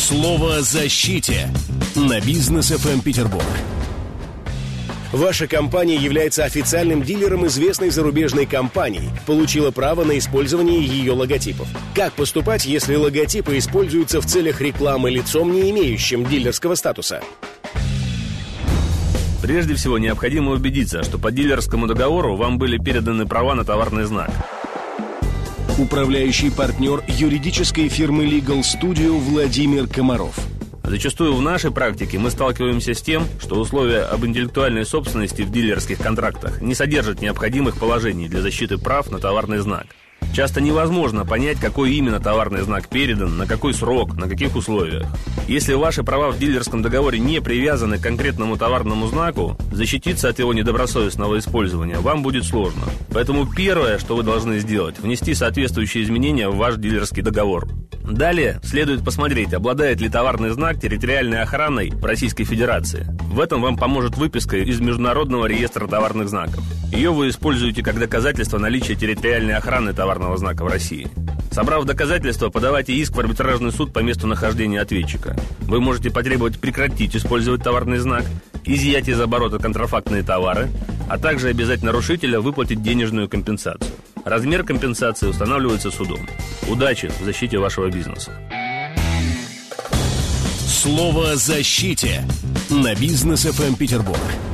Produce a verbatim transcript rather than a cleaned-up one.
Слово о защите на Бизнес эф эм Петербург. Ваша компания является официальным дилером известной зарубежной компании, получила право на использование ее логотипов. Как поступать, если логотипы используются в целях рекламы лицом, не имеющим дилерского статуса? Прежде всего, необходимо убедиться, что по дилерскому договору вам были переданы права на товарный знак. Управляющий партнер юридической фирмы Legal Studio Владимир Комаров. Зачастую в нашей практике мы сталкиваемся с тем, что условия об интеллектуальной собственности в дилерских контрактах не содержат необходимых положений для защиты прав на товарный знак. Часто невозможно понять, какой именно товарный знак передан, на какой срок, на каких условиях. Если ваши права в дилерском договоре не привязаны к конкретному товарному знаку, защититься от его недобросовестного использования вам будет сложно. Поэтому первое, что вы должны сделать, внести соответствующие изменения в ваш дилерский договор. Далее следует посмотреть, обладает ли товарный знак территориальной охраной в Российской Федерации. В этом вам поможет выписка из Международного реестра товарных знаков. Ее вы используете как доказательство наличия территориальной охраны товарного знака в России. Собрав доказательства, подавайте иск в арбитражный суд по месту нахождения ответчика. Вы можете потребовать прекратить использовать товарный знак, изъять из оборота контрафактные товары, а также обязать нарушителя выплатить денежную компенсацию. Размер компенсации устанавливается судом. Удачи в защите вашего бизнеса. Слово о защите на Бизнес эф эм Петербург.